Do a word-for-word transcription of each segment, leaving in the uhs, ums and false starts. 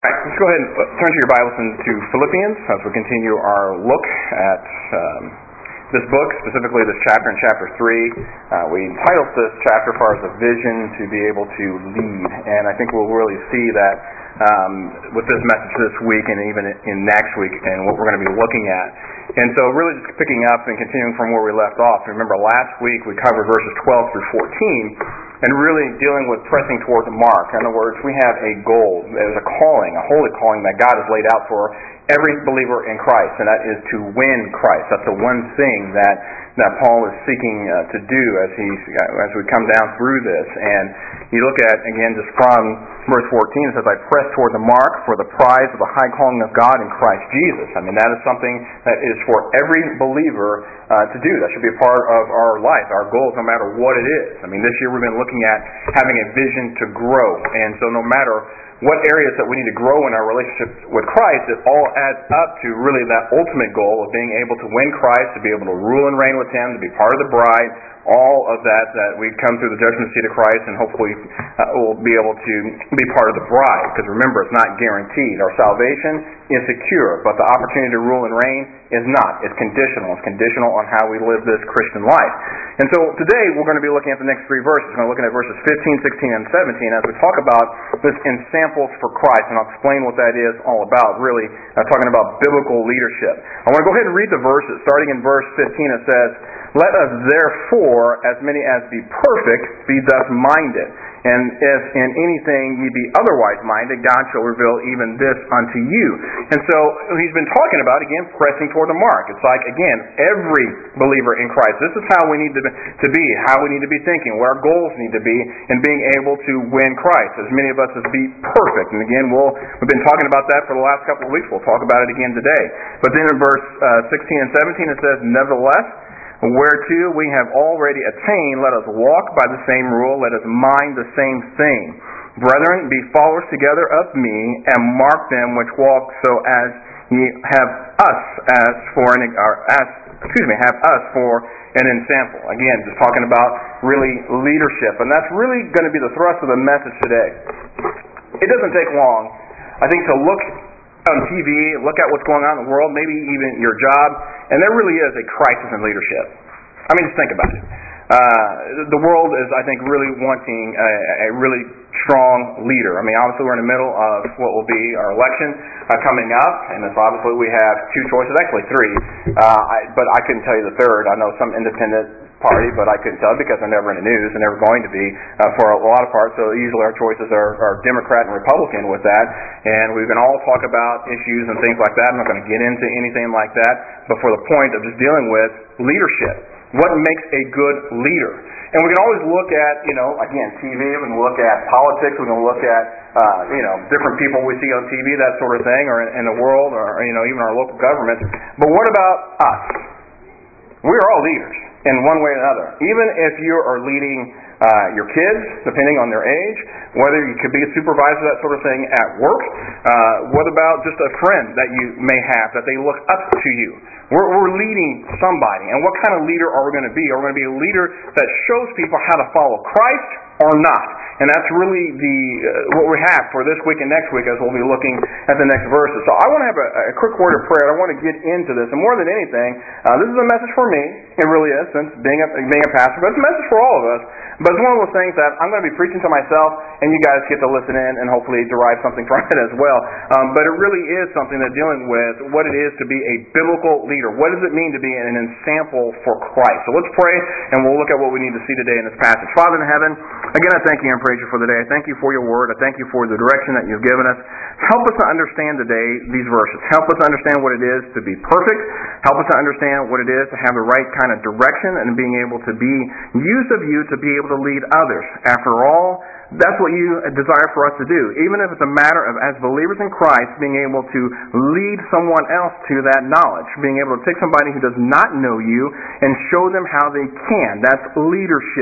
Right, let's go ahead and turn to your Bibles into Philippians as we continue our look at um, this book, specifically this chapter in chapter three. Uh, we entitled this chapter as far as a vision to be able to lead, and I think we'll really see that um, with this message this week and even in next week and what we're going to be looking at. And so really just picking up and continuing from where we left off. Remember last week we covered verses twelve through fourteen, and really dealing with pressing toward the mark. In other words, we have a goal. There's a calling, a holy calling that God has laid out for every believer in Christ, and that is to win Christ. That's the one thing that, that Paul is seeking uh, to do as he as we come down through this. And you look at, again, just from verse fourteen, it says, I press toward the mark for the prize of the high calling of God in Christ Jesus. I mean, that is something that is for every believer uh, to do. That should be a part of our life, our goals, no matter what it is. I mean, this year we've been looking at having a vision to grow. And so no matter what areas that we need to grow in our relationship with Christ, it all adds up to really that ultimate goal of being able to win Christ, to be able to rule and reign with Him, to be part of the bride, all of that, that we come through the judgment seat of Christ and hopefully uh, we'll be able to be part of the bride. Because remember, it's not guaranteed. Our salvation is secure, but the opportunity to rule and reign is not. It's conditional. It's conditional on how we live this Christian life. And so today we're going to be looking at the next three verses. We're going to be looking at verses fifteen, sixteen, and seventeen as we talk about this in samples for Christ. And I'll explain what that is all about, really uh, talking about biblical leadership. I want to go ahead and read the verses. Starting in verse fifteen, it says, Let us therefore, as many as be perfect, be thus minded. And if in anything ye be otherwise minded, God shall reveal even this unto you. And so he's been talking about, again, pressing toward the mark. It's like, again, every believer in Christ. This is how we need to, to be, how we need to be thinking, what our goals need to be in being able to win Christ. As many of us as be perfect. And again, we'll, we've been talking about that for the last couple of weeks. We'll talk about it again today. But then in verse uh, sixteen and seventeen it says, Nevertheless, whereto we have already attained, let us walk by the same rule, let us mind the same thing. Brethren, be followers together of me, and mark them which walk so as ye have us as for an or as excuse me, have us for an ensample. Again, just talking about really leadership, and that's really going to be the thrust of the message today. It doesn't take long, I think, to look on T V, look at what's going on in the world, maybe even your job, and there really is a crisis in leadership. I mean, just think about it. Uh, the world is, I think, really wanting a, a really strong leader. I mean, obviously we're in the middle of what will be our election uh, coming up, and so obviously we have two choices, actually three, uh, I, but I couldn't tell you the third. I know some independent party, but I couldn't tell because they're never in the news and never going to be uh, for a lot of parts. So usually our choices are, are Democrat and Republican with that, and we can all talk about issues and things like that. I'm not going to get into anything like that, but for the point of just dealing with leadership, what makes a good leader? And we can always look at, you know, again, T V, we can look at politics, we can look at, uh, you know, different people we see on T V, that sort of thing, or in, in the world, or, you know, even our local government. But what about us? We are all leaders in one way or another. Even if you are leading uh, your kids, depending on their age, whether you could be a supervisor, that sort of thing, at work. Uh, what about just a friend that you may have, that they look up to you? We're, we're leading somebody. And what kind of leader are we going to be? Are we going to be a leader that shows people how to follow Christ or not? And that's really the uh, what we have for this week and next week as we'll be looking at the next verses. So I want to have a, a quick word of prayer. I want to get into this. And more than anything, uh, this is a message for me. It really is, since being a, being a pastor. But it's a message for all of us. But it's one of those things that I'm going to be preaching to myself, and you guys get to listen in and hopefully derive something from it as well. Um, but it really is something that dealing with what it is to be a biblical leader. What does it mean to be an ensample for Christ? So let's pray, and we'll look at what we need to see today in this passage. Father in heaven, again, I thank you and praise you for the day. I thank you for your word. I thank you for the direction that you've given us. Help us to understand today these verses. Help us to understand what it is to be perfect. Help us to understand what it is to have the right kind of direction and being able to be used of you to be able to lead others. After all, that's what you desire for us to do. Even if it's a matter of, as believers in Christ, being able to lead someone else to that knowledge. Being able to take somebody who does not know you and show them how they can. That's leadership.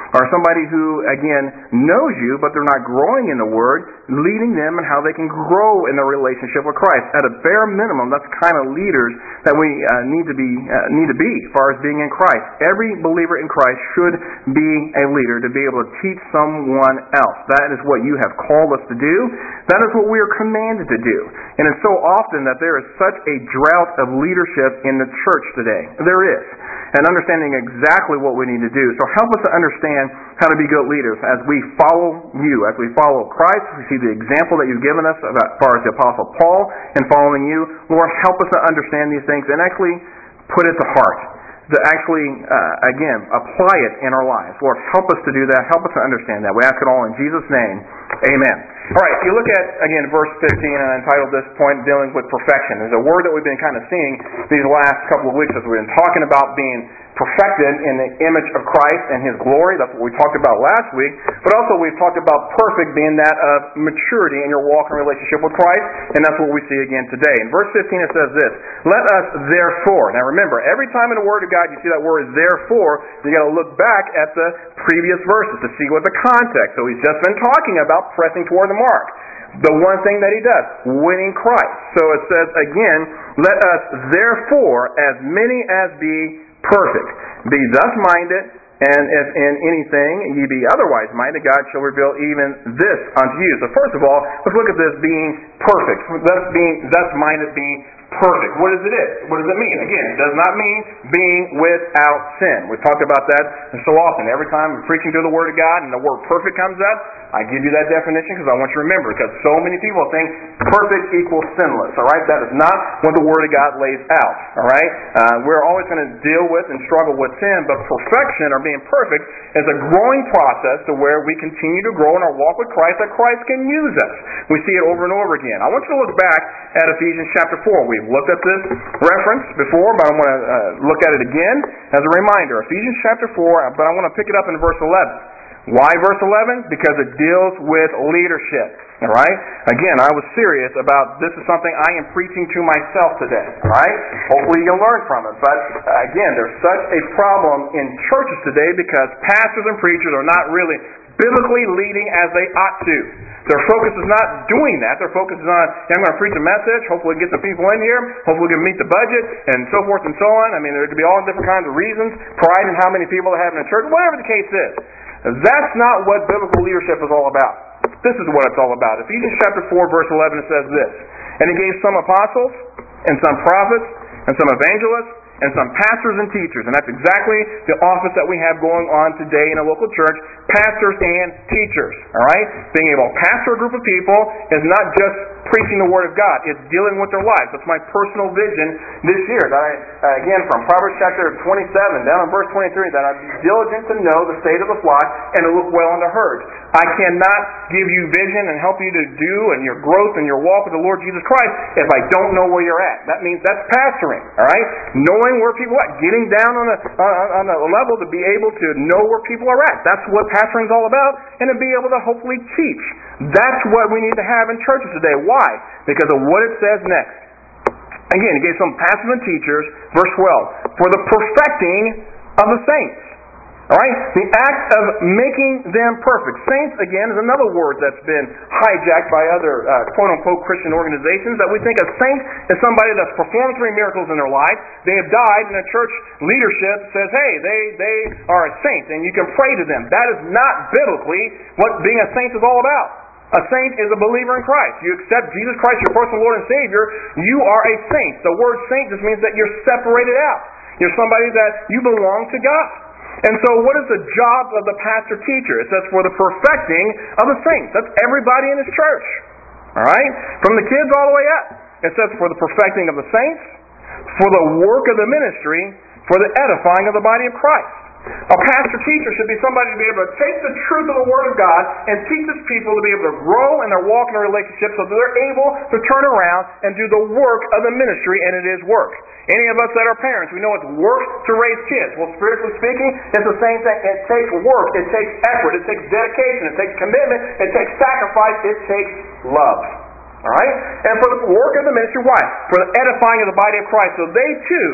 or somebody who, again, knows you, but they're not growing in the Word, leading them and how they can grow in their relationship with Christ. At a bare minimum, that's the kind of leaders that we uh, need to be uh, need to be as far as being in Christ. Every believer in Christ should be a leader to be able to teach someone else. That is what you have called us to do. That is what we are commanded to do. And it's so often that there is such a drought of leadership in the church today. There is. And understanding exactly what we need to do. So help us to understand how to be good leaders as we follow you, as we follow Christ. We see the example that you've given us as far as the Apostle Paul in following you. Lord, help us to understand these things and actually put it to heart. To actually, uh, again, apply it in our lives. Lord, help us to do that. Help us to understand that. We ask it all in Jesus' name. Amen. All right, if you look at, again, verse fifteen, and I entitled this point, Dealing with Perfection. There's a word that we've been kind of seeing these last couple of weeks as we've been talking about being perfected in the image of Christ and His glory. That's what we talked about last week. But also we've talked about perfect being that of maturity in your walk and relationship with Christ, and that's what we see again today. In verse fifteen it says this, let us therefore. Now remember, every time in the Word of God you see that word therefore, you got to look back at the previous verses to see what the context. So he's just been talking about pressing toward the mark. The one thing that he does, winning Christ. So it says again, let us therefore, as many as be perfect, be thus minded, and if in anything ye be otherwise minded, God shall reveal even this unto you. So first of all, let's look at this being perfect. Thus being thus minded, being perfect. What does it is? What does it mean? Again, it does not mean being without sin. We've talked about that so often. Every time I'm preaching through the Word of God and the word perfect comes up, I give you that definition because I want you to remember, because so many people think perfect equals sinless. All right? That is not what the Word of God lays out. All right? Uh, we're always going to deal with and struggle with sin, but perfection or being perfect is a growing process to where we continue to grow in our walk with Christ, that Christ can use us. We see it over and over again. I want you to look back at Ephesians chapter four. We've looked at this reference before, but I want to uh, look at it again as a reminder. Ephesians chapter four, but I want to pick it up in verse eleven. Why verse eleven? Because it deals with leadership. All right? Again, I was serious about this is something I am preaching to myself today. All right? Hopefully you can learn from it. But uh, again, there's such a problem in churches today because pastors and preachers are not really biblically leading as they ought to. Their focus is not doing that. Their focus is on, hey, I'm going to preach a message, hopefully get some people in here, hopefully we can meet the budget, and so forth and so on. I mean, there could be all different kinds of reasons, pride in how many people they have in a church, whatever the case is. That's not what biblical leadership is all about. This is what it's all about. Ephesians chapter four, verse eleven, it says this, and he gave some apostles, and some prophets, and some evangelists, and some pastors and teachers. And that's exactly the office that we have going on today in a local church, pastors and teachers. All right? Being able to pastor a group of people is not just preaching the Word of God. It's dealing with their lives. That's my personal vision this year. That I, uh, again, from Proverbs chapter twenty-seven, down in verse twenty-three, that I be diligent to know the state of the flock and to look well unto herds. I cannot give you vision and help you to do and your growth and your walk with the Lord Jesus Christ if I don't know where you're at. That means that's pastoring. All right? Knowing where people are at. Getting down on a, on a level to be able to know where people are at. That's what pastoring is all about, and to be able to hopefully teach. That's what we need to have in churches today. Why? Because of what it says next. Again, he gave some pastors and teachers, verse twelve, for the perfecting of the saints. All right? The act of making them perfect. Saints, again, is another word that's been hijacked by other uh, quote-unquote Christian organizations, that we think a saint is somebody that's performed three miracles in their life. They have died, and the church leadership says, hey, they, they are a saint, and you can pray to them. That is not biblically what being a saint is all about. A saint is a believer in Christ. You accept Jesus Christ, your personal Lord and Savior, you are a saint. The word saint just means that you're separated out. You're somebody that you belong to God. And so what is the job of the pastor-teacher? It says for the perfecting of the saints. That's everybody in his church. All right? From the kids all the way up. It says for the perfecting of the saints, for the work of the ministry, for the edifying of the body of Christ. A pastor-teacher should be somebody to be able to take the truth of the Word of God and teach his people to be able to grow in their walk and their relationship so that they're able to turn around and do the work of the ministry, and it is work. Any of us that are parents, we know it's work to raise kids. Well, spiritually speaking, it's the same thing. It takes work, it takes effort, it takes dedication, it takes commitment, it takes sacrifice, it takes love. All right? And for the work of the ministry, why? For the edifying of the body of Christ. So they too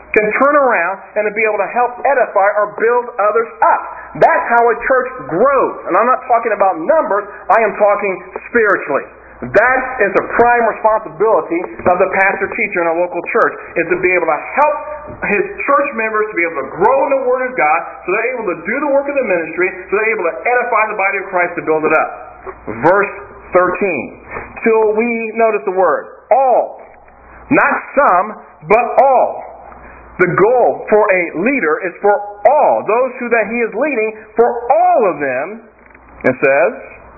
can turn around and to be able to help edify or build others up. That's how a church grows. And I'm not talking about numbers, I am talking spiritually. That is a prime responsibility of the pastor-teacher in a local church, is to be able to help his church members to be able to grow in the Word of God, so they're able to do the work of the ministry, so they're able to edify the body of Christ to build it up. Verse thirteen. Till we, notice the word, all. Not some, but all. The goal for a leader is for all, those who that he is leading, for all of them, it says,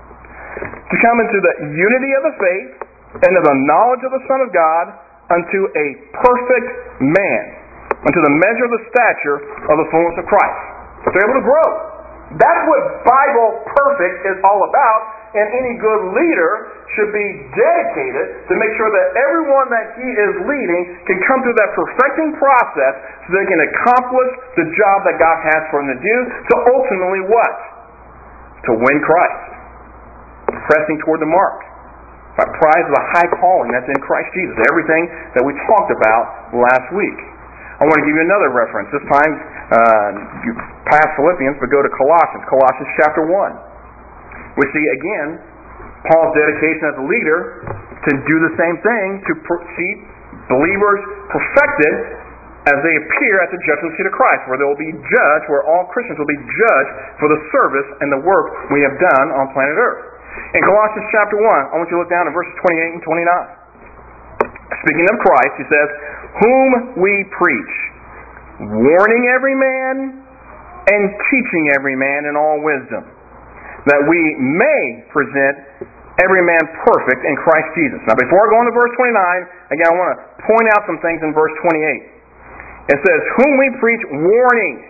to come into the unity of the faith and of the knowledge of the Son of God, unto a perfect man, unto the measure of the stature of the fullness of Christ. So they're able to grow. That's what Bible perfect is all about, and any good leader should be dedicated to make sure that everyone that he is leading can come through that perfecting process so they can accomplish the job that God has for them to do, to ultimately what? To win Christ. Pressing toward the mark. By prize of the high calling that's in Christ Jesus. Everything that we talked about last week. I want to give you another reference. This time, uh, you pass Philippians, but go to Colossians. Colossians chapter one. We see, again, Paul's dedication as a leader to do the same thing, to see believers perfected as they appear at the judgment seat of Christ, where they will be judged, where all Christians will be judged for the service and the work we have done on planet Earth. In Colossians chapter one, I want you to look down at verses twenty-eight and twenty-nine. Speaking of Christ, he says, whom we preach, warning every man and teaching every man in all wisdom, that we may present every man perfect in Christ Jesus. Now, before I go on to verse twenty-nine, again, I want to point out some things in verse twenty-eight. It says, whom we preach, warning.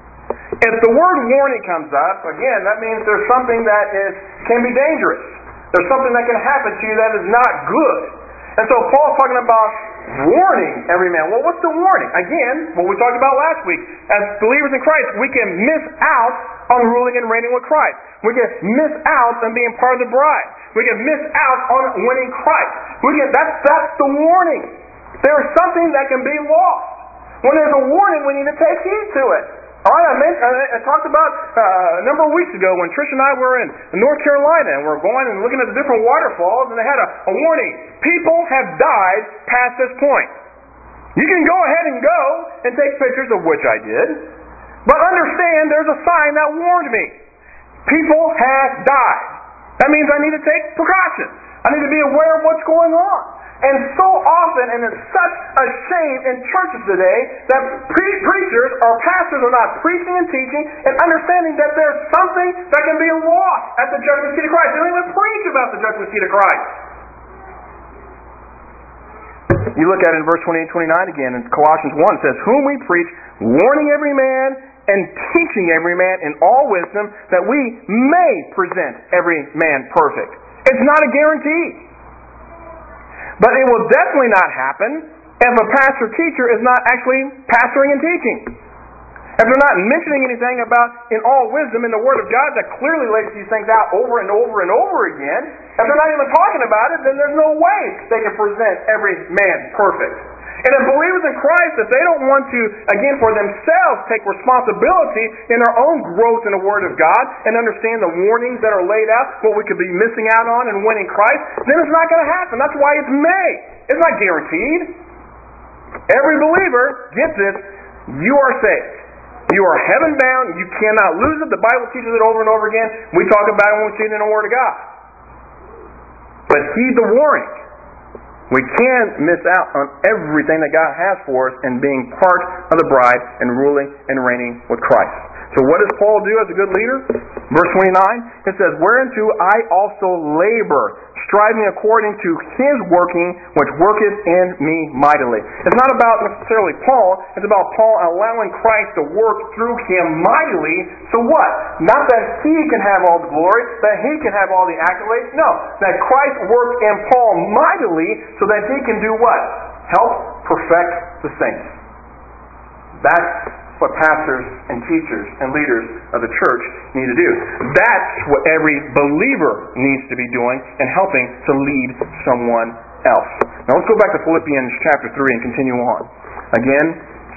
If the word warning comes up, again, that means there's something that is can be dangerous. There's something that can happen to you that is not good. And so Paul's talking about warning every man. Well, what's the warning? Again, what we talked about last week. As believers in Christ, we can miss out on ruling and reigning with Christ. We can miss out on being part of the bride. We can miss out on winning Christ. We can, that's, that's the warning. There is something that can be lost. When there's a warning, we need to take heed to it. All right, I, mentioned, I talked about uh, a number of weeks ago when Trish and I were in North Carolina, and we're going and looking at the different waterfalls, and they had a, a warning. People have died past this point. You can go ahead and go and take pictures, of which I did, but understand there's a sign that warned me. People have died. That means I need to take precautions. I need to be aware of what's going on. And so often, and it's such a shame in churches today, that pre- preachers or pastors are not preaching and teaching and understanding that there's something that can be lost at the judgment seat of Christ. They don't even preach about the judgment seat of Christ. You look at it in verse twenty-eight and twenty-nine again, in Colossians one, it says, whom we preach, warning every man and teaching every man in all wisdom, that we may present every man perfect. It's not a guarantee. But it will definitely not happen if a pastor-teacher is not actually pastoring and teaching. If they're not mentioning anything about in all wisdom in the Word of God that clearly lays these things out over and over and over again, if they're not even talking about it, then there's no way they can present every man perfect. And if believers in Christ, if they don't want to, again, for themselves, take responsibility in their own growth in the Word of God and understand the warnings that are laid out, what we could be missing out on in winning Christ, then it's not going to happen. That's why it's may. It's not guaranteed. Every believer gets this. You are saved. You are heaven-bound. You cannot lose it. The Bible teaches it over and over again. We talk about it when we see it in the Word of God. But heed the warning. We can't miss out on everything that God has for us in being part of the bride and ruling and reigning with Christ. So what does Paul do as a good leader? Verse twenty-nine, it says, whereunto I also labor, striving according to his working, which worketh in me mightily. It's not about necessarily Paul, it's about Paul allowing Christ to work through him mightily. So what? Not that he can have all the glory, that he can have all the accolades. No, that Christ worked in Paul mightily so that he can do what? Help perfect the saints. That's what pastors and teachers and leaders of the church need to do. That's what every believer needs to be doing and helping to lead someone else. Now let's go back to Philippians chapter three and continue on. Again,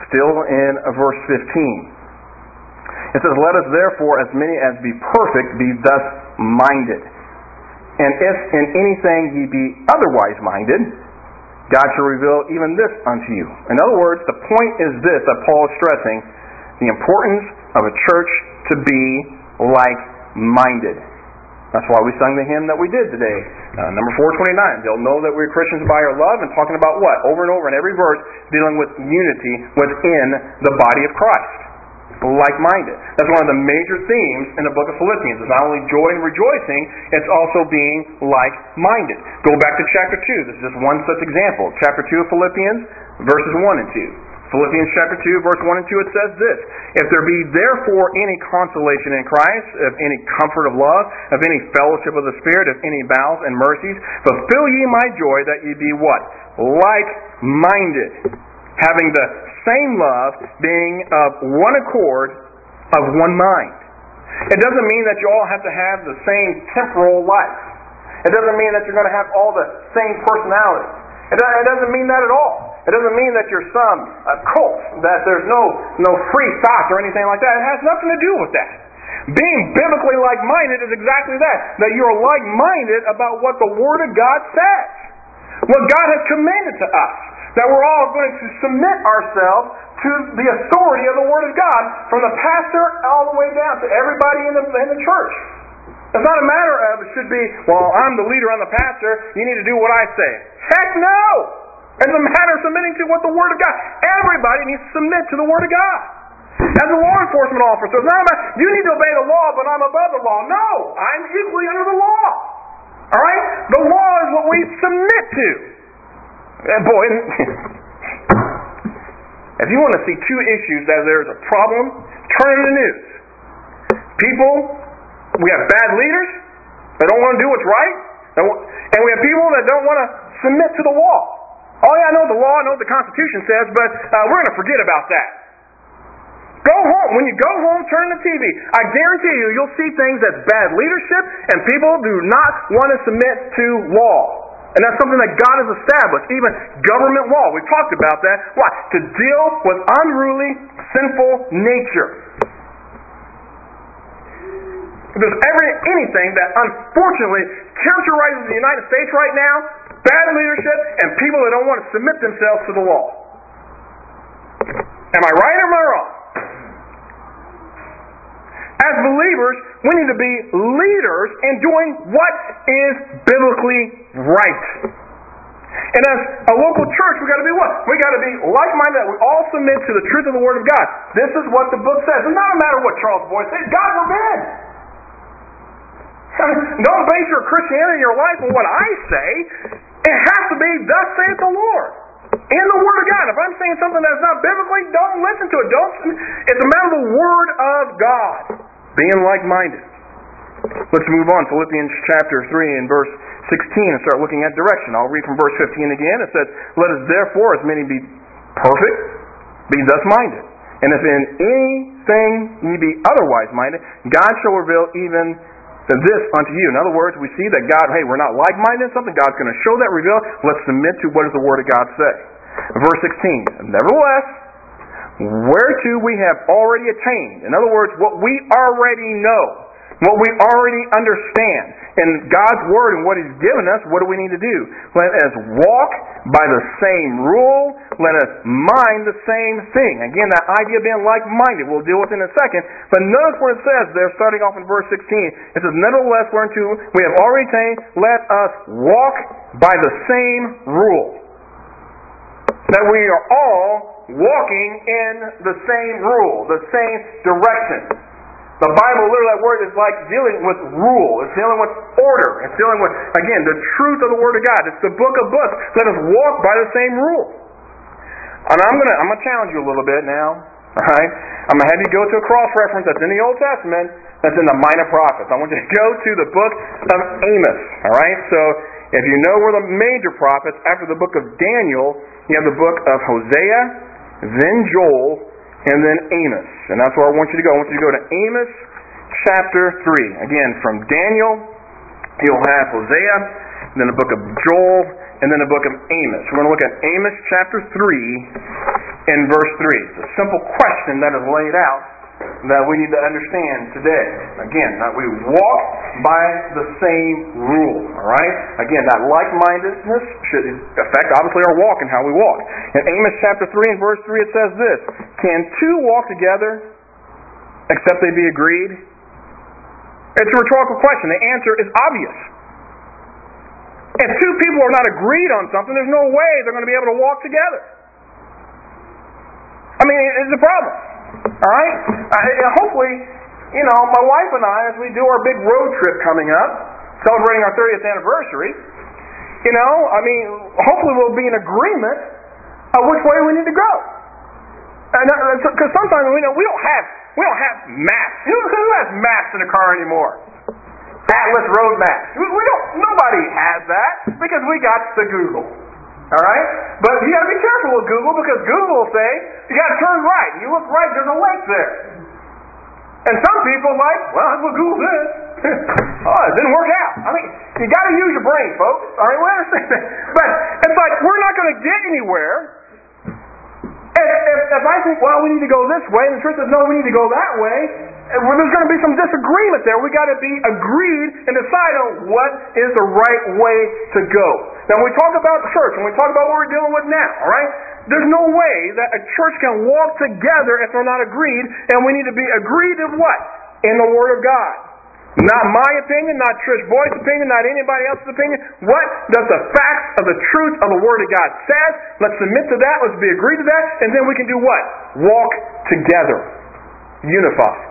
still in verse fifteen. It says, "Let us therefore, as many as be perfect, be thus minded. And if in anything ye be otherwise minded, God shall reveal even this unto you." In other words, the point is this that Paul is stressing: the importance of a church to be like-minded. That's why we sung the hymn that we did today, uh, number four twenty-nine. They'll know that we're Christians by our love, and talking about what? Over and over in every verse, dealing with unity within the body of Christ. Like-minded. That's one of the major themes in the book of Philippians. It's not only joy and rejoicing, it's also being like-minded. Go back to chapter two. This is just one such example. Chapter two of Philippians, verses one and two. Philippians chapter two, verse one and two, it says this: "If there be therefore any consolation in Christ, of any comfort of love, of any fellowship of the Spirit, of any bowels and mercies, fulfill ye my joy, that ye be" what? "Like-minded, having the same love, being of one accord, of one mind." It doesn't mean that you all have to have the same temporal life. It doesn't mean that you're going to have all the same personality. It doesn't mean that at all. It doesn't mean that you're some uh, cult, that there's no, no free thoughts or anything like that. It has nothing to do with that. Being biblically like-minded is exactly that, that you're like-minded about what the Word of God says, what God has commanded to us, that we're all going to submit ourselves to the authority of the Word of God, from the pastor all the way down to everybody in the, in the church. It's not a matter of, it should be, well, I'm the leader, I'm the pastor, you need to do what I say. Heck no! It's a matter of submitting to what the Word of God. Everybody needs to submit to the Word of God. As a law enforcement officer, it's not about, you need to obey the law, but I'm above the law. No! I'm equally under the law. Alright? The law is what we submit to. And boy, if you want to see two issues that there's a problem, turn on the news. People, we have bad leaders that don't want to do what's right, and we have people that don't want to submit to the law. Oh yeah, I know the law, I know what the Constitution says, but uh, we're going to forget about that. Go home. When you go home, turn the T V. I guarantee you, you'll see things that's bad leadership, and people do not want to submit to law. And that's something that God has established, even government law. We've talked about that. Why? To deal with unruly, sinful nature. If there's ever anything that unfortunately characterizes the United States right now, bad leadership and people that don't want to submit themselves to the law. Am I right or am I wrong? As believers, we need to be leaders in doing what is biblically right. And as a local church, we've got to be what? We've got to be like-minded, that we all submit to the truth of the Word of God. This is what the book says. It's not a matter of what Charles Boyd says. God forbid. Don't base your Christianity in your life on what I say. It has to be, thus saith the Lord. In the Word of God. If I'm saying something that's not biblically, don't listen to it. Don't. It's a matter of the Word of God. Being like-minded. Let's move on. Philippians chapter three and verse sixteen and start looking at direction. I'll read from verse fifteen again. It says, "Let us therefore, as many be perfect, be thus minded. And if in anything ye be otherwise minded, God shall reveal even this unto you." In other words, we see that God, hey, we're not like-minded in something. God's going to show that, reveal. Let's submit to what does the Word of God say. Verse sixteen, "Nevertheless, whereto we have already attained." In other words, what we already know, what we already understand. In God's Word and what He's given us, what do we need to do? Let us walk by the same rule. Let us mind the same thing. Again, that idea of being like-minded, we'll deal with in a second. But notice what it says there, starting off in verse sixteen. It says, "Nevertheless, whereunto we have already attained, let us walk by the same rule." That we are all walking in the same rule, the same direction. The Bible, literally, that word is like dealing with rule. It's dealing with order. It's dealing with, again, the truth of the Word of God. It's the book of books. Let us walk by the same rule. And I'm gonna, I'm gonna challenge you a little bit now. All right, I'm gonna have you go to a cross reference that's in the Old Testament, that's in the Minor Prophets. I want you to go to the book of Amos. All right, so if you know where the major prophets, after the book of Daniel, you have the book of Hosea, then Joel, and then Amos. And that's where I want you to go. I want you to go to Amos chapter three. Again, from Daniel, you'll have Hosea, then the book of Joel, and then the book of Amos. We're going to look at Amos chapter three, in verse three. It's a simple question that is laid out that we need to understand today. Again, that we walk by the same rule. All right? Again, that like-mindedness should affect, obviously, our walk and how we walk. In Amos chapter three and verse three, it says this: "Can two walk together except they be agreed?" It's a rhetorical question. The answer is obvious. If two people are not agreed on something, there's no way they're going to be able to walk together. I mean, it's a problem. All right? Uh, hopefully, you know, my wife and I, as we do our big road trip coming up, celebrating our thirtieth anniversary, you know, I mean, hopefully we'll be in agreement of which way we need to go. Because uh, sometimes we know we don't have we don't have maps. Who, who has maps in a car anymore? Atlas road maps. We, we don't. Nobody has that because we got the Google. All right? But you got to be careful with Google, because Google will say, you got to turn right. You look right, there's a lake there. And some people are like, well, that's what Google says. Oh, it didn't work out. I mean, you got to use your brain, folks. All right, we understand that. But it's like, we're not going to get anywhere if, if, if I think, well, we need to go this way, and the church says, no, we need to go that way. Well, there's going to be some disagreement there. We've got to be agreed and decide on what is the right way to go. Now, when we talk about church, when we talk about what we're dealing with now, all right, there's no way that a church can walk together if they're not agreed, and we need to be agreed in what? In the Word of God. Not my opinion, not Trish Boyd's opinion, not anybody else's opinion. What does the facts of the truth of the Word of God says? Let's submit to that, let's be agreed to that, and then we can do what? Walk together. Unify.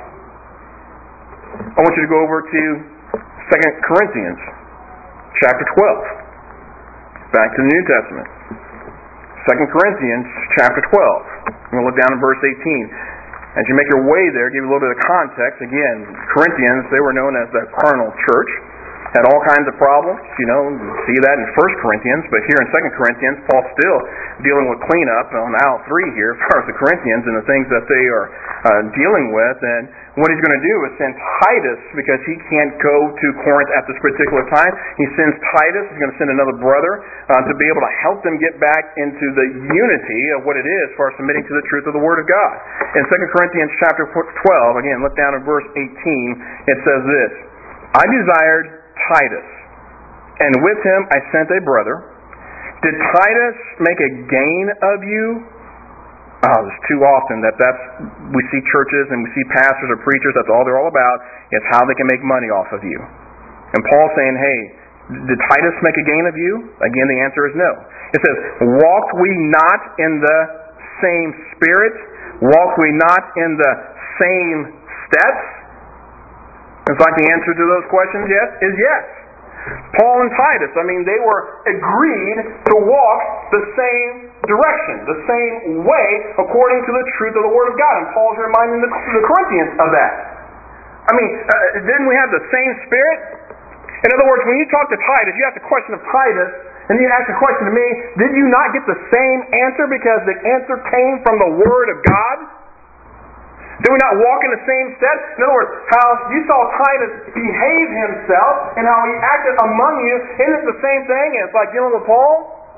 I want you to go over to Second Corinthians chapter twelve. Back to the New Testament. Second Corinthians chapter twelve. I'm going to look down at verse eighteen. As you make your way there, give you a little bit of context. Again, Corinthians, they were known as the carnal church. Had all kinds of problems. You know, you see that in First Corinthians. But here in Second Corinthians, Paul's still dealing with cleanup on aisle three here as far as the Corinthians and the things that they are uh, dealing with. And what he's going to do is send Titus, because he can't go to Corinth at this particular time. He sends Titus. He's going to send another brother uh, to be able to help them get back into the unity of what it is for submitting to the truth of the Word of God. In Second Corinthians chapter twelve, again, look down at verse eighteen, it says this: "I desired Titus, and with him I sent a brother. Did Titus make a gain of you?" Oh, it's too often that that's, we see churches and we see pastors or preachers, that's all they're all about. It's how they can make money off of you. And Paul's saying, hey, did Titus make a gain of you? Again, the answer is no. It says, "Walked we not in the same spirit? Walked we not in the same steps?" It's like the answer to those questions, yes, is yes. Paul and Titus, I mean, they were agreed to walk the same direction, the same way, according to the truth of the Word of God. And Paul's reminding the, the Corinthians of that. I mean, uh, didn't we have the same spirit? In other words, when you talk to Titus, you ask the question of Titus, and you ask the question to me, did you not get the same answer because the answer came from the Word of God? Did we not walk in the same steps? In other words, how you saw Titus behave himself and how he acted among you, isn't it the same thing? And it's like dealing with Paul.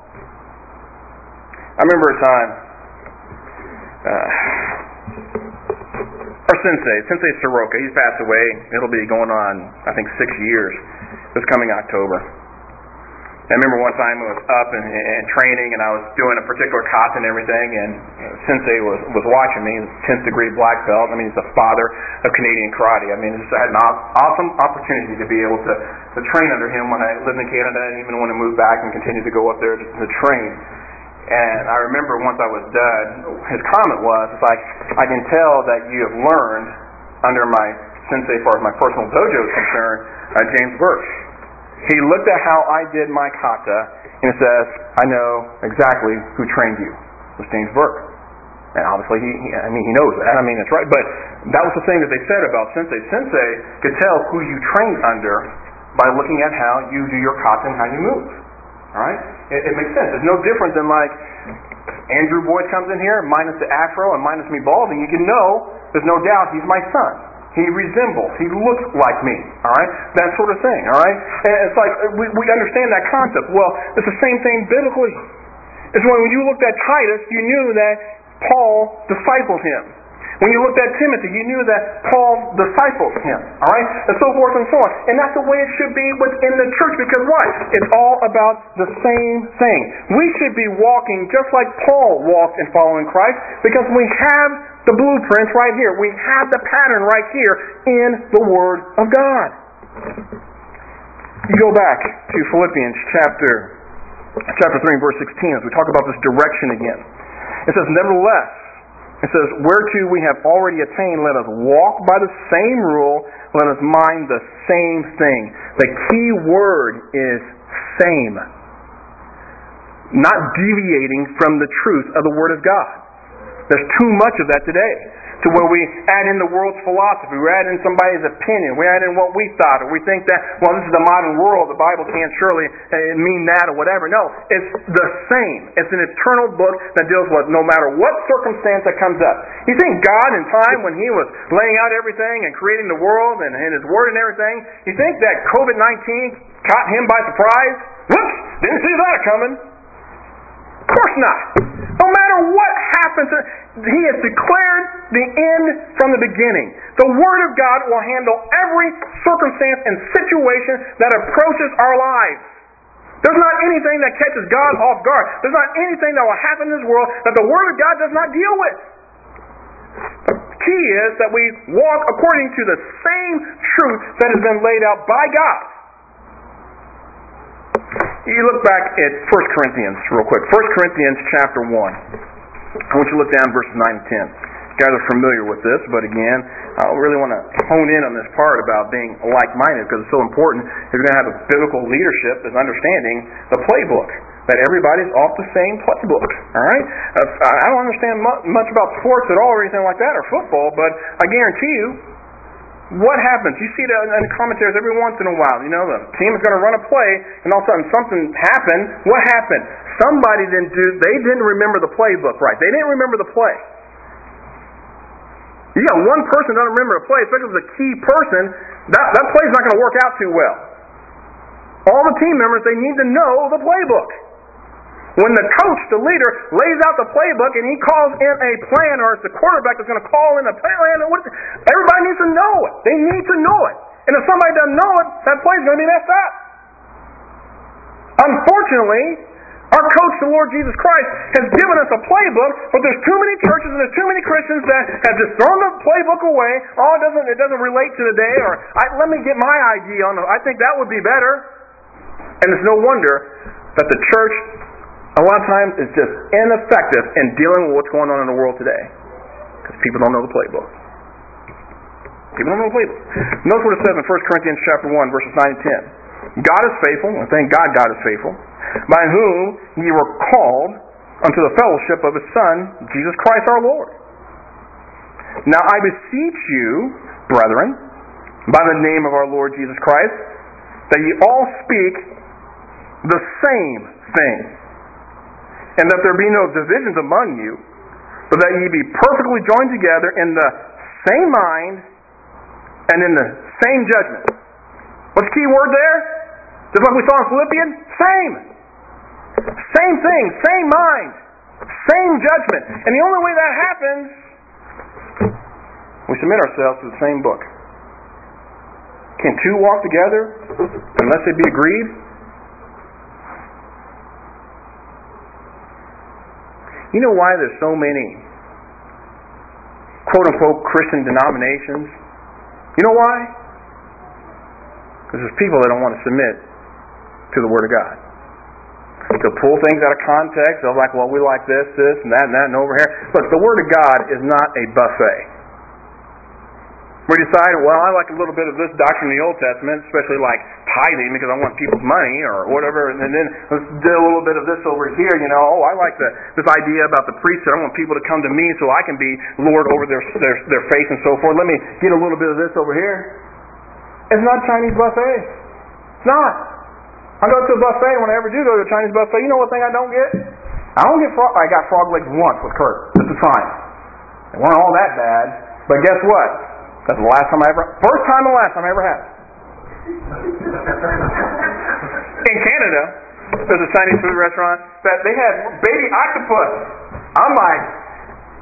I remember a time, uh, our sensei, Sensei Soroka, he's passed away. It'll be going on, I think, six years this coming October. I remember one time I was up and, and training, and I was doing a particular kata and everything, and Sensei was, was watching me. He was tenth degree black belt. I mean, he's the father of Canadian karate. I mean, just, I had an awesome opportunity to be able to, to train under him when I lived in Canada, and even when I moved back and continued to go up there to, to train. And I remember once I was done, his comment was, it's like, I can tell that you have learned under my sensei, as far as my personal dojo is concerned, uh, James Burke. He looked at how I did my kata, and it says, I know exactly who trained you. It was James Burke. And obviously, he, he, I mean, he knows that. I mean, it's right. But that was the thing that they said about Sensei. Sensei could tell who you trained under by looking at how you do your kata and how you move. All right? It, it makes sense. It's no different than like Andrew Boyd comes in here, minus the afro and minus me balding. You can know, there's no doubt, he's my son. He resembles, he looks like me, all right? That sort of thing, all right? And it's like, we, we understand that concept. Well, it's the same thing biblically. It's when you looked at Titus, you knew that Paul discipled him. When you looked at Timothy, you knew that Paul discipled him. All right? And so forth and so on. And that's the way it should be within the church, because what? It's all about the same thing. We should be walking just like Paul walked in following Christ, because we have the blueprints right here. We have the pattern right here in the Word of God. You go back to Philippians chapter, chapter three, verse sixteen, as we talk about this direction again. It says, nevertheless, it says, whereto we have already attained, let us walk by the same rule, let us mind the same thing. The key word is same. Not deviating from the truth of the Word of God. There's too much of that today, to where we add in the world's philosophy, we add in somebody's opinion, we add in what we thought, or we think that, well, this is the modern world, the Bible can't surely mean that or whatever. No, it's the same. It's an eternal book that deals with no matter what circumstance that comes up. You think God in time when He was laying out everything and creating the world and, and His Word and everything, you think that covid nineteen caught Him by surprise? Whoops! Didn't see that coming. Of course not. No matter what happens, He has declared the end from the beginning. The Word of God will handle every circumstance and situation that approaches our lives. There's not anything that catches God off guard. There's not anything that will happen in this world that the Word of God does not deal with. The key is that we walk according to the same truth that has been laid out by God. You look back at First Corinthians real quick. First Corinthians chapter one. I want you to look down verses nine and ten. You guys are familiar with this, but again, I really want to hone in on this part about being like-minded, because it's so important if you're going to have a biblical leadership is understanding the playbook. That everybody's off the same playbook. All right? I don't understand much about sports at all or anything like that, or football, but I guarantee you, what happens? You see that in the commentaries every once in a while. You know, the team is going to run a play, and all of a sudden something happened. What happened? Somebody didn't do, they didn't remember the playbook right. They didn't remember the play. You got one person that doesn't remember a play, especially if it's a key person, that, that play's not going to work out too well. All the team members, they need to know the playbook. When the coach, the leader, lays out the playbook and he calls in a plan, or it's the quarterback that's going to call in a plan, everybody needs to know it. They need to know it. And if somebody doesn't know it, that play's going to be messed up. Unfortunately, our coach, the Lord Jesus Christ, has given us a playbook, but there's too many churches and there's too many Christians that have just thrown the playbook away. Oh, it doesn't, it doesn't relate to today, or I, let me get my idea on it. I think that would be better. And it's no wonder that the church, a lot of times, is just ineffective in dealing with what's going on in the world today. Because people don't know the playbook. People don't know the playbook. Notice what it says in First Corinthians chapter one, verses nine and ten. God is faithful, and thank God God is faithful, by whom ye were called unto the fellowship of His Son, Jesus Christ our Lord. Now I beseech you, brethren, by the name of our Lord Jesus Christ, that ye all speak the same thing, and that there be no divisions among you, but that ye be perfectly joined together in the same mind and in the same judgment. What's the key word there? Just like we saw in Philippians, same. Same thing, same mind, same judgment. And the only way that happens, we submit ourselves to the same book. Can two walk together unless they be agreed? You know why there's so many quote-unquote Christian denominations? You know why? Because there's people that don't want to submit to the Word of God. They'll pull things out of context. They'll be like, well, we like this, this, and that, and that, and over here. Look, the Word of God is not a buffet. We decide, well, I like a little bit of this doctrine in the Old Testament, especially like tithing because I want people's money or whatever, and then let's do a little bit of this over here, you know. Oh, I like the, this idea about the priesthood. I want people to come to me so I can be Lord over their, their, their faith and so forth. Let me get a little bit of this over here. It's not Chinese buffet. It's not. I go to a buffet, when I ever do go to a Chinese buffet, you know what thing I don't get? I don't get frog, I got frog legs once with Kurt. Just a time. They weren't all that bad, but guess what? That's the last time I ever, first time and last time I ever had it. In Canada, there's a Chinese food restaurant that they had baby octopus. I'm like,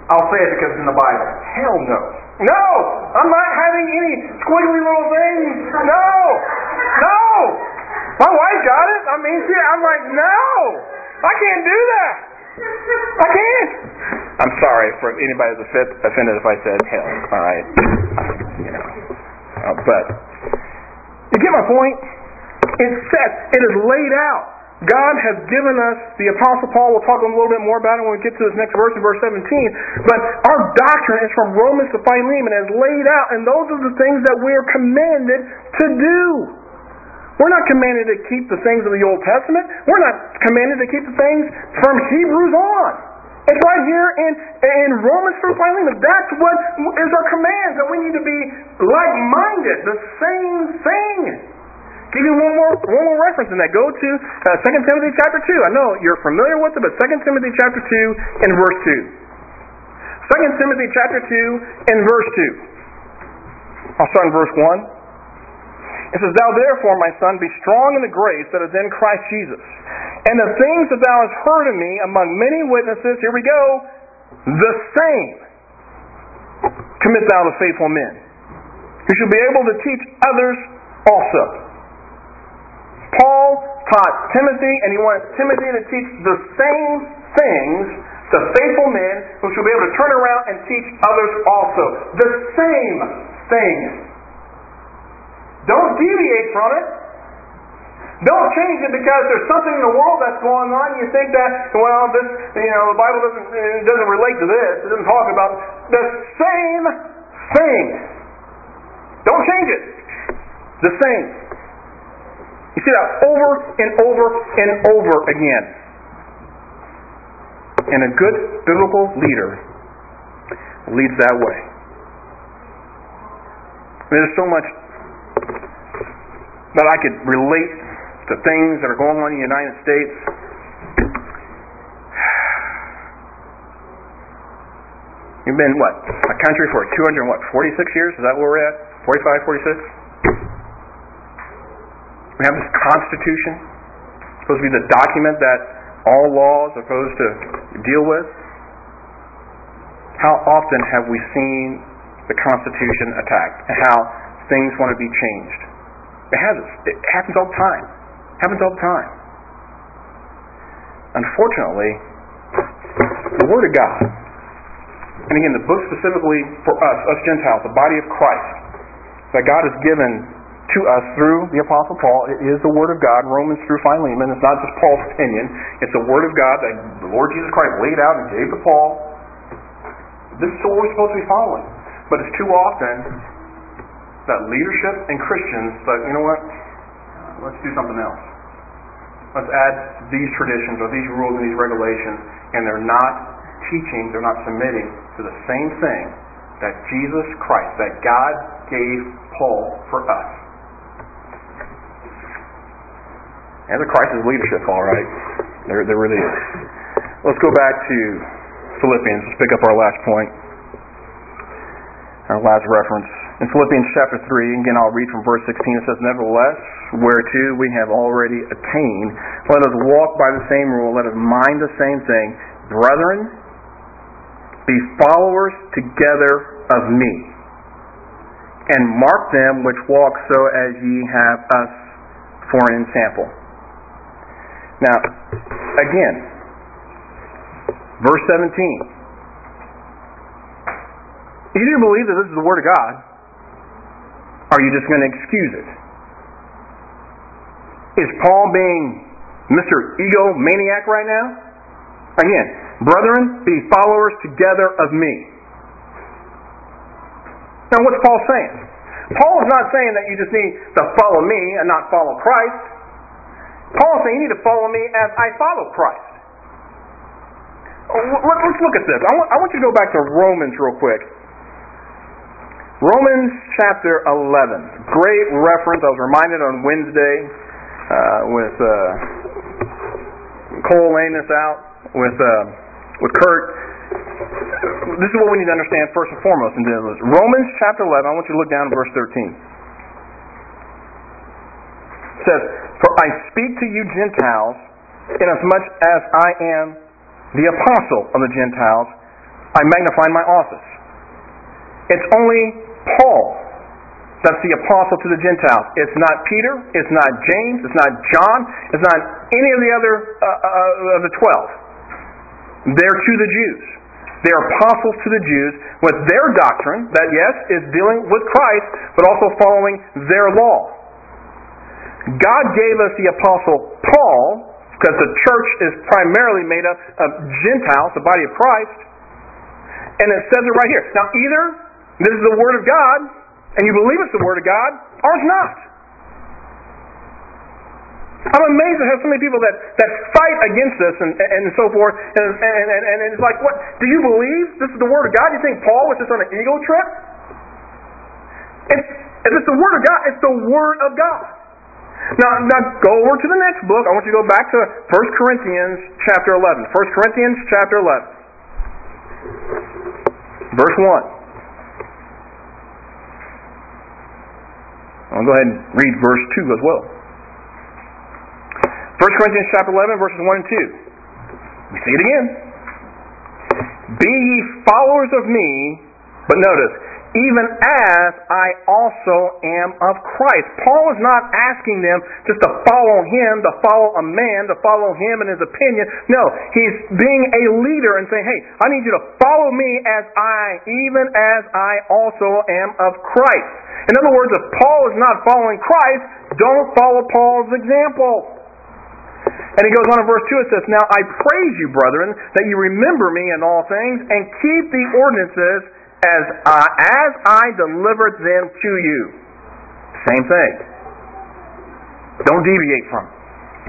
I'll say it because it's in the Bible. Hell no. No! I'm not having any squiggly little things. No! No! My wife got it. I mean, see, I'm like, no! I can't do that. I can't. I'm sorry for anybody that's offended if I said hell. All right? You know. Uh, but, you get my point? It's set. It is laid out. God has given us, the Apostle Paul, we'll talk a little bit more about it when we get to this next verse in verse seventeen, but our doctrine is from Romans to Philemon, and is laid out, and those are the things that we are commanded to do. We're not commanded to keep the things of the Old Testament. We're not commanded to keep the things from Hebrews on. It's right here in, in Romans through Philemon. That's what is our command, that we need to be like-minded, the same thing. Give you one more one more reference in that. Go to uh, Second Timothy chapter two. I know you're familiar with it, but Second Timothy chapter two and verse two. Second Timothy chapter two and verse two. I'll start in verse one. It says, "Thou therefore, my son, be strong in the grace that is in Christ Jesus. And the things that thou hast heard of me among many witnesses," here we go, "the same commit thou to faithful men, who shall be able to teach others also." Paul taught Timothy, and he wanted Timothy to teach the same things to faithful men who shall be able to turn around and teach others also. The same thing. Don't deviate from it. Don't change it because there's something in the world that's going on. You think that, well, this, you know, the Bible doesn't it doesn't relate to this. It doesn't talk about the same thing. Don't change it. The same. You see that over and over and over again. And a good biblical leader leads that way. There's so much that I could relate to things that are going on in the United States. You've been, what, a country for two hundred, what, forty-six years? Is that where we're at? forty-five, forty-six? We have this Constitution, supposed to be the document that all laws are supposed to deal with. How often have we seen the Constitution attacked, and how things want to be changed? It happens. It happens all the time. It happens all the time. Unfortunately, the Word of God, and again, the book specifically for us, us Gentiles, the body of Christ, that God has given to us through the Apostle Paul, it is the Word of God, Romans through Philemon. It's not just Paul's opinion. It's the Word of God that the Lord Jesus Christ laid out and gave to Paul. This is what we're supposed to be following. But it's too often that leadership and Christians say, you know what, let's do something else. Let's add these traditions or these rules and these regulations, and they're not teaching, they're not submitting to the same thing that Jesus Christ, that God gave Paul for us. And the crisis leadership, all right. There, there really is. Let's go back to Philippians. Let's pick up our last point, our last reference. In Philippians chapter three, again I'll read from verse sixteen. It says, "Nevertheless, whereto we have already attained, let us walk by the same rule, let us mind the same thing. Brethren, be followers together of me, and mark them which walk so as ye have us for an ensample." Now, again, verse seventeen. You do believe that this is the Word of God? Or are you just going to excuse it? Is Paul being Mister Egomaniac right now? Again, brethren, be followers together of me. Now, what's Paul saying? Paul is not saying that you just need to follow me and not follow Christ. Paul is saying you need to follow me as I follow Christ. Let's look at this. I want, I want you to go back to Romans real quick. Romans chapter eleven. Great reference. I was reminded on Wednesday uh, with uh, Cole laying this out, with, uh, with Kurt. This is what we need to understand first and foremost in this. Romans chapter eleven, I want you to look down at verse thirteen. It says, "For I speak to you Gentiles, inasmuch as I am the apostle of the Gentiles, I magnify my office. It's only Paul that's the apostle to the Gentiles. It's not Peter, it's not James, it's not John, it's not any of the other uh, uh, of the twelve. They're to the Jews. They're apostles to the Jews with their doctrine that, yes, is dealing with Christ, but also following their law. God gave us the apostle Paul, because the church is primarily made up of Gentiles, the body of Christ, and it says it right here. Now, either this is the Word of God, and you believe it's the Word of God, or it's not. I'm amazed at how so many people that, that fight against this and, and so forth, and, and, and, and it's like, what? Do you believe this is the Word of God? Do you think Paul was just on an ego trip? It's, if it's the Word of God, it's the Word of God. Now, now go over to the next book. I want you to go back to First Corinthians chapter eleven. First Corinthians chapter eleven. Verse one. I'll go ahead and read verse two as well. First Corinthians chapter eleven, verses one and two. We see it again. Be ye followers of me, but notice, even as I also am of Christ. Paul is not asking them just to follow him, to follow a man, to follow him and his opinion. No, he's being a leader and saying, hey, I need you to follow me as I, even as I also am of Christ. In other words, if Paul is not following Christ, don't follow Paul's example. And he goes on in verse two, it says, Now I praise you, brethren, that you remember me in all things, and keep the ordinances as I, as I delivered them to you. Same thing. Don't deviate from it.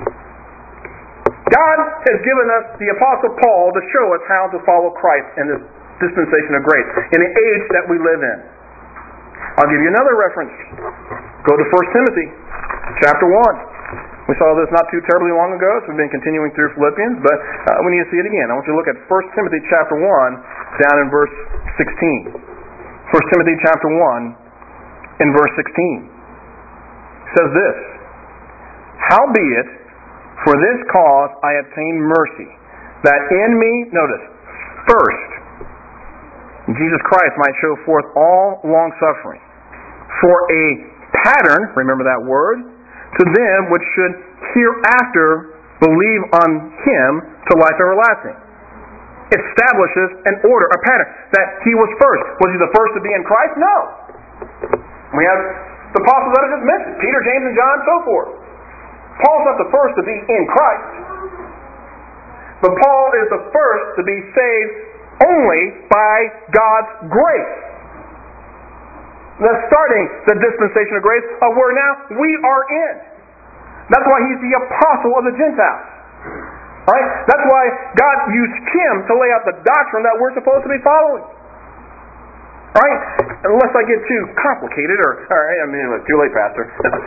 God has given us the Apostle Paul to show us how to follow Christ in this dispensation of grace, in the age that we live in. I'll give you another reference. Go to First Timothy chapter one. We saw this not too terribly long ago, so we've been continuing through Philippians, but uh, we need to see it again. I want you to look at First Timothy chapter one, down in verse sixteen. First Timothy chapter one, in verse sixteen. It says this, Howbeit, for this cause I obtained mercy, that in me, notice, first, Jesus Christ might show forth all long-suffering, for a pattern, remember that word, to them which should hereafter believe on Him to life everlasting. It establishes an order, a pattern, that He was first. Was He the first to be in Christ? No. We have the apostles that I just mentioned, Peter, James, and John, and so forth. Paul's not the first to be in Christ, but Paul is the first to be saved only by God's grace. That's starting the dispensation of grace of where now we are in. That's why he's the apostle of the Gentiles. Right? That's why God used him to lay out the doctrine that we're supposed to be following. Right? Unless I get too complicated or, or I mean, too late, Pastor.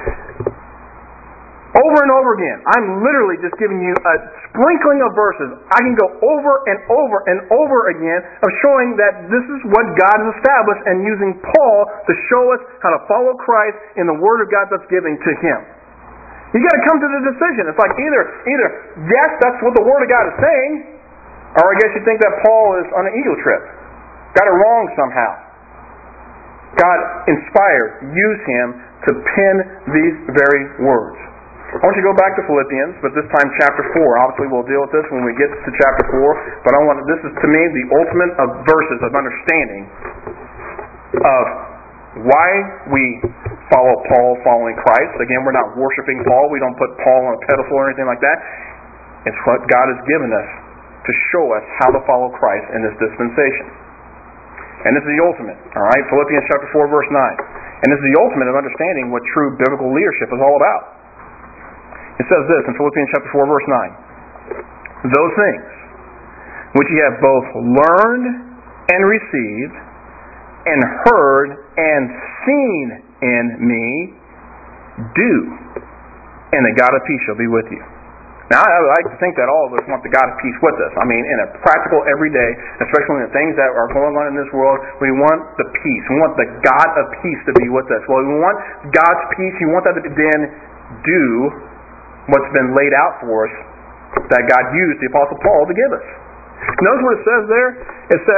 Over and over again, I'm literally just giving you a sprinkling of verses. I can go over and over and over again of showing that this is what God has established and using Paul to show us how to follow Christ in the Word of God that's given to him. You got to come to the decision. It's like either, either yes, that's what the Word of God is saying, or I guess you think that Paul is on an ego trip. Got it wrong somehow. God inspired, used him to pen these very words. I want you to go back to Philippians, but this time chapter four. Obviously we'll deal with this when we get to chapter four, but I want this is to me the ultimate of verses of understanding of why we follow Paul following Christ. Again, we're not worshiping Paul. We don't put Paul on a pedestal or anything like that. It's what God has given us to show us how to follow Christ in this dispensation. And this is the ultimate. All right, Philippians chapter four, verse nine. And this is the ultimate of understanding what true biblical leadership is all about. It says this in Philippians chapter four, verse nine. Those things which ye have both learned and received and heard and seen in me, do, and the God of peace shall be with you. Now, I would like to think that all of us want the God of peace with us. I mean, in a practical, everyday, especially in the things that are going on in this world, we want the peace. We want the God of peace to be with us. Well, we want God's peace. We want that to then do what's been laid out for us that God used the Apostle Paul to give us. Notice what it says there? It says,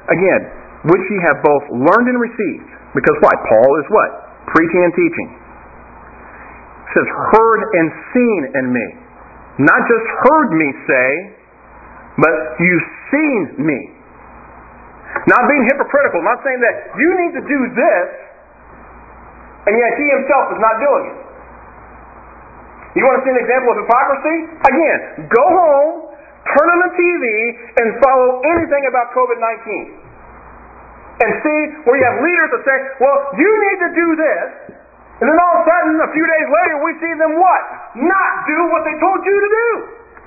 again, which ye have both learned and received. Because why? Paul is what? Preaching and teaching. It says, heard and seen in me. Not just heard me say, but you've seen me. Not being hypocritical, not saying that you need to do this, and yet he himself is not doing it. You want to see an example of hypocrisy? Again, go home, turn on the T V, and follow anything about covid nineteen. And see where you have leaders that say, well, you need to do this, and then all of a sudden, a few days later, we see them what? Not do what they told you to do.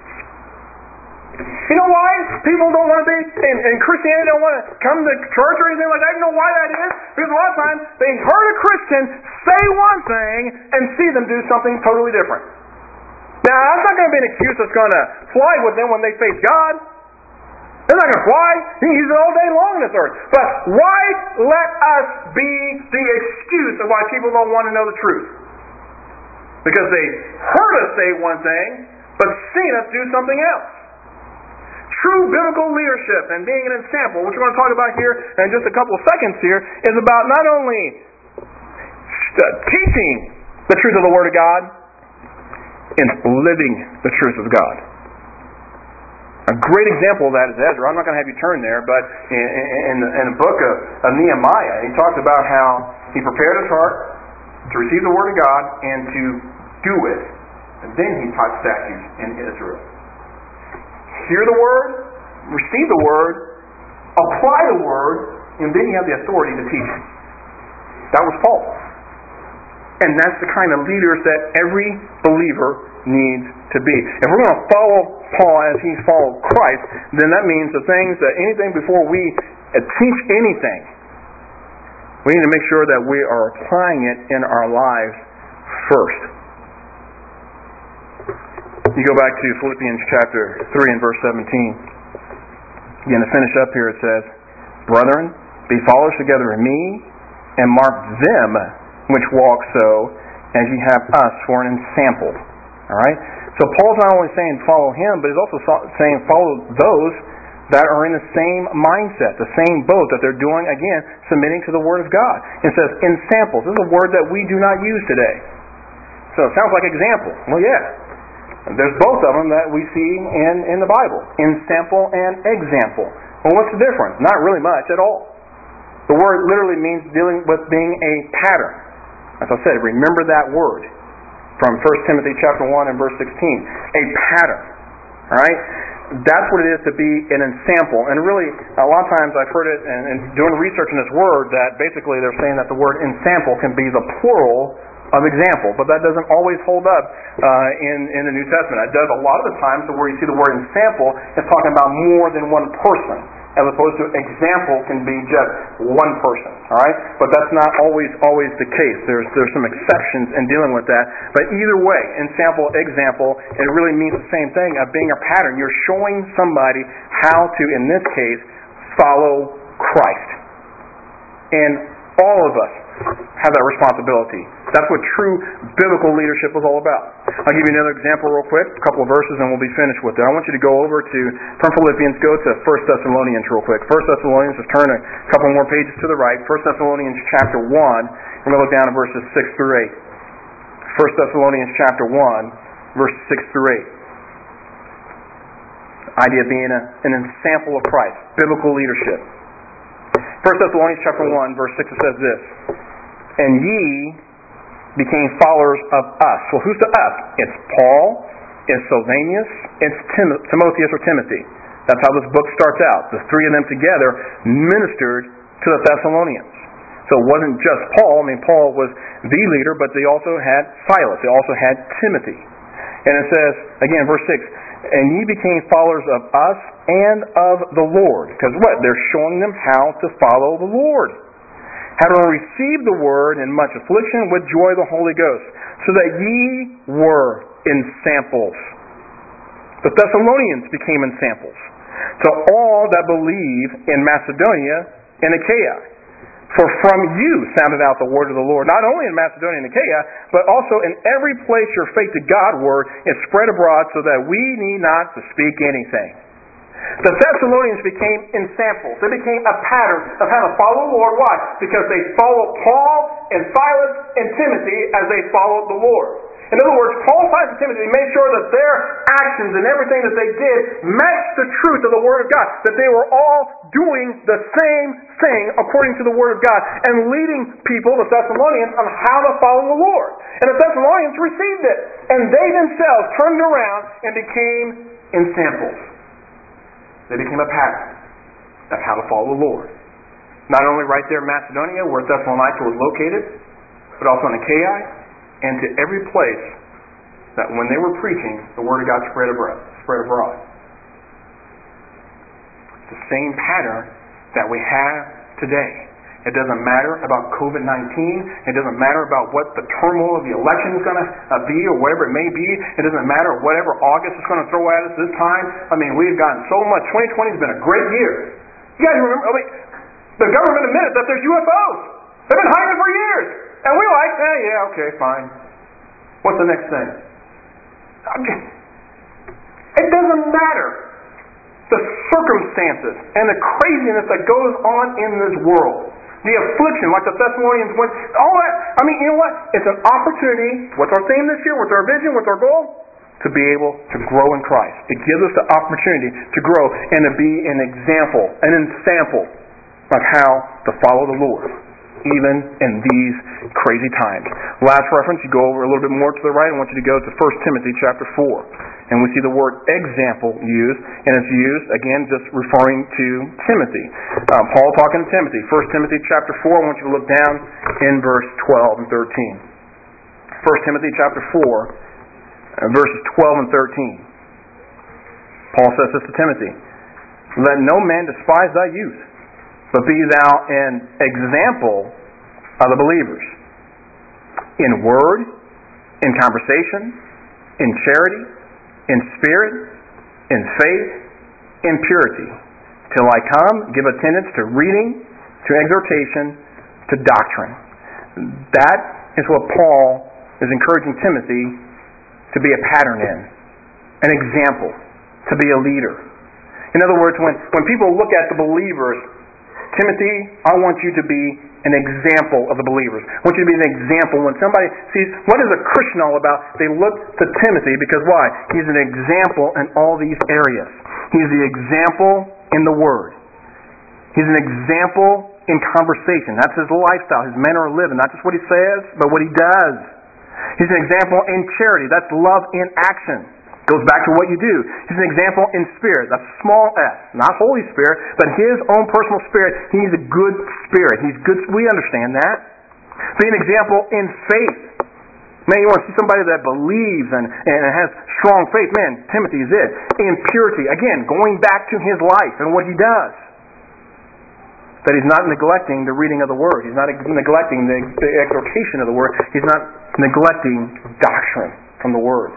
You know why people don't want to be, in, in Christianity don't want to come to church or anything like that? You know why that is? Because a lot of times they heard a Christian say one thing and see them do something totally different. Now, that's not going to be an excuse that's going to fly with them when they face God. They're not going to fly. You can use it all day long in this earth. But why let us be the excuse of why people don't want to know the truth? Because they heard us say one thing, but seen us do something else. True biblical leadership and being an example, which we're going to talk about here in just a couple of seconds here, is about not only teaching the truth of the Word of God, it's living the truth of God. A great example of that is Ezra. I'm not going to have you turn there, but in, in, in the book of, of Nehemiah, he talks about how he prepared his heart to receive the Word of God and to do it. And then he taught statutes in Israel. Hear the Word, receive the Word, apply the Word, and then you have the authority to teach it. That was Paul. And that's the kind of leaders that every believer needs to be. If we're going to follow Paul as he's followed Christ, then that means the things that anything before we teach anything, we need to make sure that we are applying it in our lives first. You go back to Philippians chapter three and verse seventeen. Again, to finish up here it says, Brethren, be followers together in me, and mark them which walk so, as ye have us for an ensample. Alright? So Paul's not only saying follow him, but he's also saying follow those that are in the same mindset, the same boat that they're doing, again, submitting to the Word of God. It says ensamples. This is a word that we do not use today. So it sounds like example. Well, yeah. There's both of them that we see in, in the Bible. Ensample and example. Well, what's the difference? Not really much at all. The word literally means dealing with being a pattern. As I said, remember that word from First Timothy chapter one and verse sixteen. A pattern. Alright? That's what it is to be an ensample. And really, a lot of times I've heard it, and, and doing research in this word, that basically they're saying that the word ensample can be the plural of example, but that doesn't always hold up uh, in, in the New Testament. It does a lot of the times, so where you see the word ensample, it's talking about more than one person, as opposed to example can be just one person. All right, but that's not always always the case. There's there's some exceptions in dealing with that. But either way, ensample, example, it really means the same thing of being a pattern. You're showing somebody how to, in this case, follow Christ, and all of us have that responsibility. That's what true biblical leadership is all about. I'll give you another example real quick, a couple of verses, and we'll be finished with it. I want you to go over to, from Philippians, go to First Thessalonians real quick. First Thessalonians, just turn a couple more pages to the right. First Thessalonians chapter one, we're going to look down at verses six through eight. First Thessalonians chapter one, verses six through eight. The idea of being a, an ensample of Christ, biblical leadership. First Thessalonians chapter one, verse six, it says this, And ye became followers of us. Well, who's the us? It's Paul, it's Silvanus, it's Tim- Timotheus or Timothy. That's how this book starts out. The three of them together ministered to the Thessalonians. So it wasn't just Paul. I mean, Paul was the leader, but they also had Silas. They also had Timothy. And it says, again, verse six, And ye became followers of us and of the Lord. Because what? They're showing them how to follow the Lord. Having received the word in much affliction with joy of the Holy Ghost, so that ye were ensamples. The Thessalonians became ensamples to all that believe in Macedonia and Achaia. For from you sounded out the word of the Lord, not only in Macedonia and Achaia, but also in every place your faith to God word is spread abroad, so that we need not to speak anything. The Thessalonians became ensamples. They became a pattern of how to follow the Lord. Why? Because they followed Paul and Silas and Timothy as they followed the Lord. In other words, Paul, Silas, and Timothy made sure that their actions and everything that they did matched the truth of the Word of God. That they were all doing the same thing according to the Word of God and leading people, the Thessalonians, on how to follow the Lord. And the Thessalonians received it. And they themselves turned around and became ensamples. They became a pattern of how to follow the Lord. Not only right there in Macedonia, where Thessalonica was located, but also in Achaia, and to every place that when they were preaching, the Word of God spread abroad. Spread abroad. It's the same pattern that we have today. It doesn't matter about covid nineteen. It doesn't matter about what the turmoil of the election is going to uh, be or whatever it may be. It doesn't matter whatever August is going to throw at us this time. I mean, we've gotten so much. twenty twenty has been a great year. You guys remember, I mean, the government admitted that there's U F Os. They've been hiding for years. And we're like, eh, yeah, okay, fine. What's the next thing? It doesn't matter. The circumstances and the craziness that goes on in this world. The affliction, like the Thessalonians went, all that. I mean, you know what? It's an opportunity. What's our theme this year? What's our vision? What's our goal? To be able to grow in Christ. It gives us the opportunity to grow and to be an example, an ensample of how to follow the Lord, even in these crazy times. Last reference, you go over a little bit more to the right. I want you to go to First Timothy chapter four. And we see the word example used, and it's used, again, just referring to Timothy. Um, Paul talking to Timothy. First Timothy chapter four, I want you to look down in verse twelve and thirteen. First Timothy chapter four, uh, verses twelve and thirteen. Paul says this to Timothy. Let no man despise thy youth, but be thou an example of the believers. In word, in conversation, in charity, in spirit, in faith, in purity. Till I come, give attendance to reading, to exhortation, to doctrine. That is what Paul is encouraging Timothy to be a pattern in. An example. To be a leader. In other words, when, when people look at the believers, Timothy, I want you to be an example of the believers. I want you to be an example. When somebody sees, what is a Christian all about? They look to Timothy because why? He's an example in all these areas. He's the example in the Word. He's an example in conversation. That's his lifestyle, his manner of living. Not just what he says, but what he does. He's an example in charity. That's love in action. Goes back to what you do. He's an example in spirit. That's small s. Not Holy Spirit, but his own personal spirit. He's a good spirit. He's good. We understand that. Be an example in faith. Man, you want to see somebody that believes and, and has strong faith. Man, Timothy is it. In purity. Again, going back to his life and what he does. That he's not neglecting the reading of the Word. He's not neglecting the, the exhortation of the Word. He's not neglecting doctrine from the Word.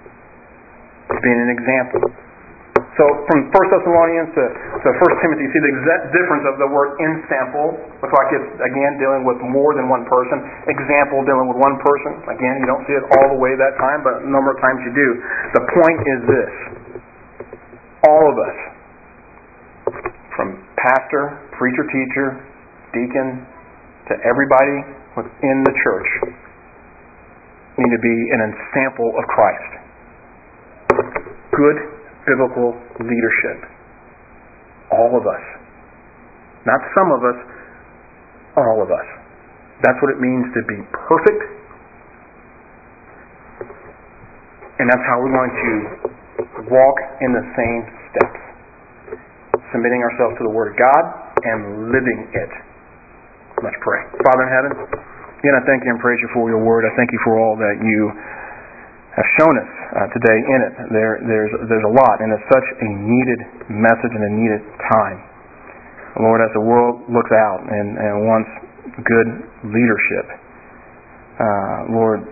Being an example. So from First Thessalonians to, to First Timothy, you see the exact difference of the word ensample. Looks like it's, again, dealing with more than one person. Example, dealing with one person. Again, you don't see it all the way that time, but a number of times you do. The point is this. All of us, from pastor, preacher, teacher, deacon, to everybody within the church, need to be an ensample of Christ. Good biblical leadership. All of us. Not some of us, all of us. That's what it means to be perfect. And that's how we're going to walk in the same steps. Submitting ourselves to the Word of God and living it. Let's pray. Father in heaven, again I thank you and praise you for your Word. I thank you for all that you have shown us uh, today in it. There, there's, there's a lot, and it's such a needed message and a needed time. Lord, as the world looks out and, and wants good leadership, uh, Lord,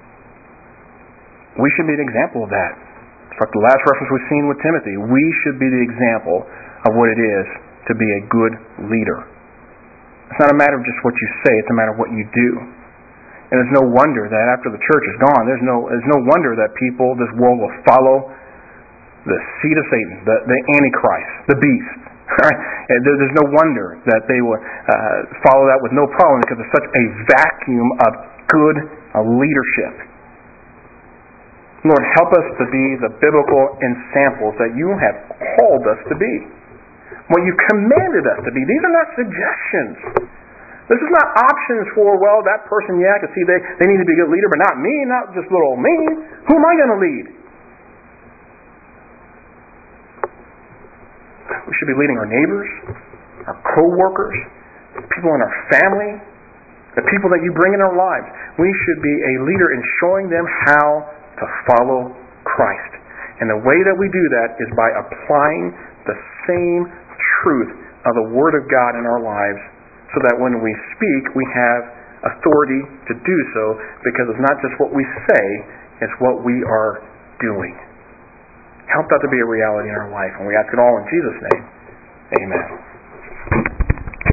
we should be an example of that. It's like the last reference we've seen with Timothy. We should be the example of what it is to be a good leader. It's not a matter of just what you say, it's a matter of what you do. And there's no wonder that after the church is gone, there's no there's no wonder that people, this world will follow the seed of Satan, the, the Antichrist, the beast. Right? And there, there's no wonder that they would uh, follow that with no problem because there's such a vacuum of good uh, leadership. Lord, help us to be the biblical ensamples that you have called us to be. What you commanded us to be. These are not suggestions. This is not options for, well, that person, yeah, I can see they, they need to be a good leader, but not me, not just little old me. Who am I going to lead? We should be leading our neighbors, our co-workers, people in our family, the people that you bring in our lives. We should be a leader in showing them how to follow Christ. And the way that we do that is by applying the same truth of the Word of God in our lives, so that when we speak, we have authority to do so, because it's not just what we say, it's what we are doing. Help that to be a reality in our life, and we ask it all in Jesus' name. Amen.